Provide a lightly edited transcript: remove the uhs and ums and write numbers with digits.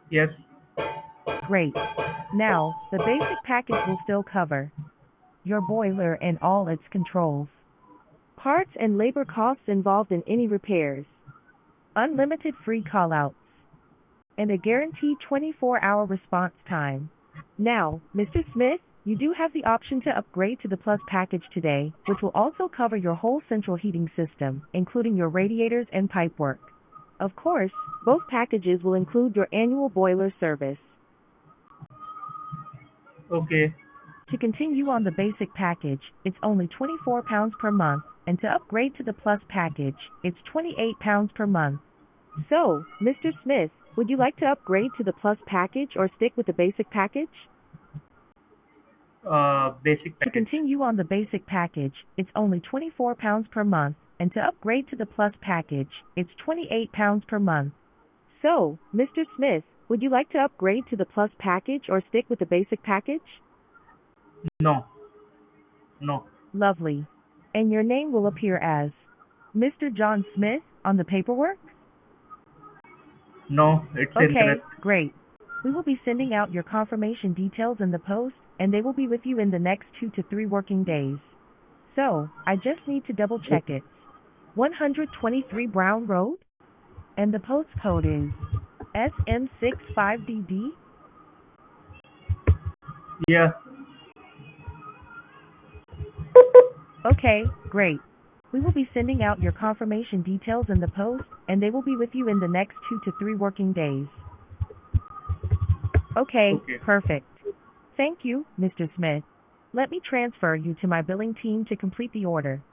Yes. Great. Now, the basic package will still cover your boiler and all its controls, parts and labor costs involved in any repairs, unlimited free callouts, and a guaranteed 24-hour response time. Now, Mr. Smith, you do have the option to upgrade to the Plus package today, which will also cover your whole central heating system, including your radiators and pipework. Of course, both packages will include your annual boiler service. Okay. To continue on the basic package, it's only £24 per month, and to upgrade to the Plus package, it's £28 per month. So, Mr. Smith, would you like to upgrade to the Plus package or stick with the basic package? Basic To package. continue on the basic package, it's only £24 per month, and to upgrade to the Plus package, it's £28 per month. So, Mr. Smith, would you like to upgrade to the Plus package or stick with the basic package? No. No. Lovely. And your name will appear as Mr. John Smith on the paperwork? No. It's Okay, incorrect. great. We will be sending out your confirmation details in the post, and they will be with you in the next 2 to 3 working days. So, I just need to double check Okay. it. 123 Brown Road? And the postcode is SM65DD? Yeah. Okay, great. We will be sending out your confirmation details in the post, and they will be with you in the next 2 to 3 working days. Okay, Okay. perfect. Thank you, Mr. Smith. Let me transfer you to my billing team to complete the order.